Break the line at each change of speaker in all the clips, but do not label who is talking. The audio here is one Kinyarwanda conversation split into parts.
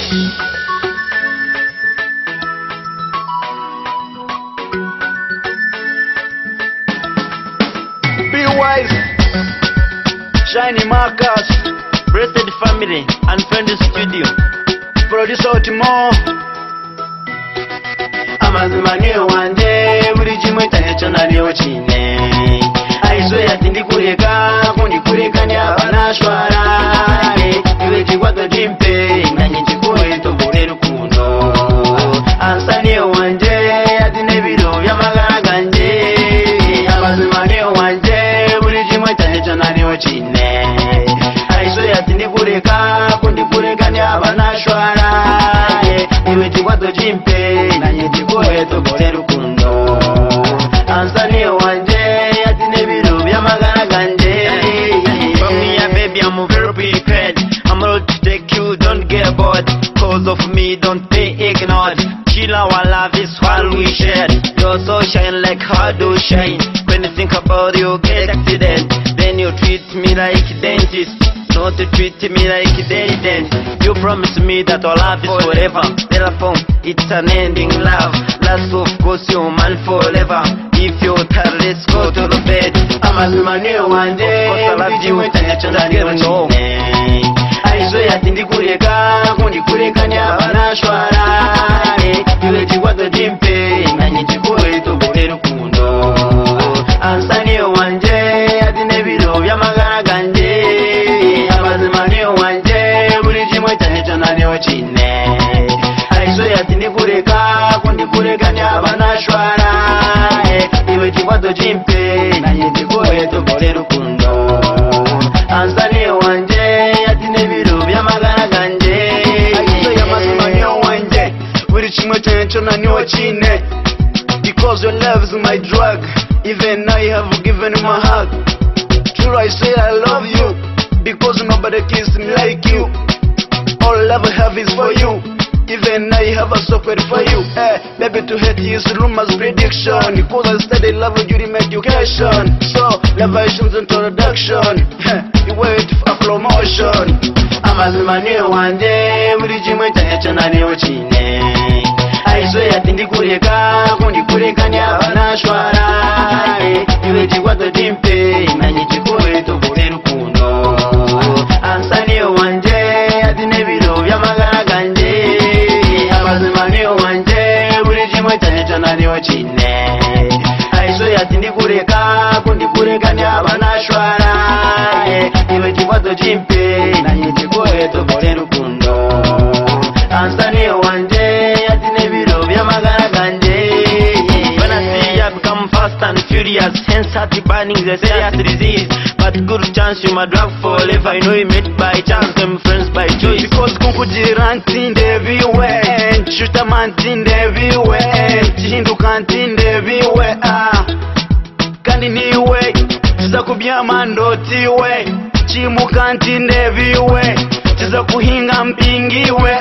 Be wise, Shiny Marcus, Blessed Family and Friends Studio. Producer Otimo. Amazima niyo wanje buri kimwe cyanecho nariyo chine. Aizo yatindi kureka kundi kureka ni abanashwara. Iwe chigwato jimpe nanye chikuwe tobore rukundo. Ansa niyo wanje yatinde biro byamagara ganje. Amazima niyo wanje buri kimwe cyanecho nariyo chine. Aizo yatindi kureka kundi kureka ni abanashwara. Iwe chigwato jimpe nanye chikuwe tobore rukundo. Ansa niyo wanje yatinde biro byamagara ganje.
From me, yeah, baby, I'm very prepared. I'm ready to take you, don't get bored. Cause of me, don't be ignored. Chill, our love is what we share. You're so shine like how do shine. When you think about you, get accident. Then you treat me like dentist. Not to treat me like dentist. You promise me that our love is forever. Telephone, it's an ending love. Last of course, you man forever. If you're tired, let's go to the bed.
Amazima niyo wanje buri kimwe cyanecho nariyo chine. Aizo yatindi kureka kundi kureka ni abanashwara. Iwe chigwato jimpe nanye chikuwe tobore rukundo. Ansa niyo wanje yatinde biro byamagara ganje. Amazima niyo wanje buri kimwe cyanecho nariyo chine. Aizo yatindi kureka kundi kureka ni abanashwara. Iwe chigwato jimpe nanye chikuwe tobore rukundo. Ansa niyo wanje yatinde biro byamagara ganje. Aizo y'amazima niyo wanje buri kimwe cyanecho nariyo chine. Because your love is my drug. Even now you have given my heart. True, I say I love you because nobody kisses me like you. All love I have is for you. Even now you have a software for you. Baby, to hate you is rumors prediction. Because I study love during education. So, lavations introduction. You wait for promotion. Amazima niyo wanje buri kimwe cyanecho nariyo chine. Aizo yatindi kureka kundi kureka ni abanashwara. Iwe chigwato jimpe nanye chikuwe tobore rukundo. Ansa niyo wanje yatinde biro byamagara ganje. Amazima niyo wanje buri kimwe cyanecho nariyo chine. Aizo yatindi kureka kundi kureka ni abanashwara. Iwe chigwato jimpe nanye chikuwe tobore rukundo. Ansa niyo wanje yatinde biro byamagara ganje.
When I see you, I become fast and furious. Hence, heart burning the serious disease. But good chance you my drug forever. I know you met by chance, them friends by choice.
Because kukujira ntinde everywhere. Nshutama ntinde everywhere. Chihinduka ntinde everywhere. Kandi niwe tiza kubyama ndotiwe. Chimuka ntinde everywhere. Tiza kuhinga mpingiwe.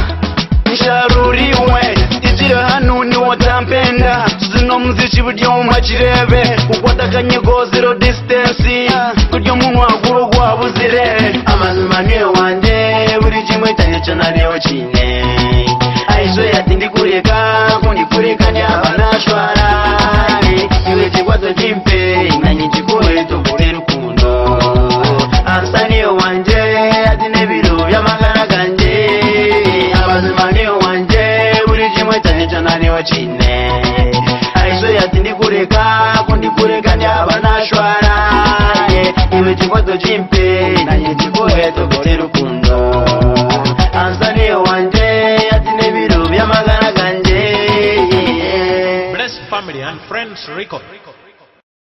Nsharuriwe itire hano ni watampenda. Zino muziki buryo mwakirebe. Ukwata kanyigo zero distance. Kuryo munwa guru gwabuzire. Amazima niyo wanje buri kimwe cyanecho nariyo chine. Aizo yatindi kureka kundi kureka ni abanashwara. Iwe chigwato jimpe nanye chikuwe tobore rukundo. Ansa niyo wanje yatinde biro byamagara ganje. Amazima niyo wanje buri kimwe cyanecho nariyo chine. Aizo yatindi kureka kundi kureka ni abanashwara. Iwe chigwato jimpe nanye chikuwe tobore rukundo. Ansa niyo wanje yatinde biro byamagara ganje.
Blessed Family and Friends Record.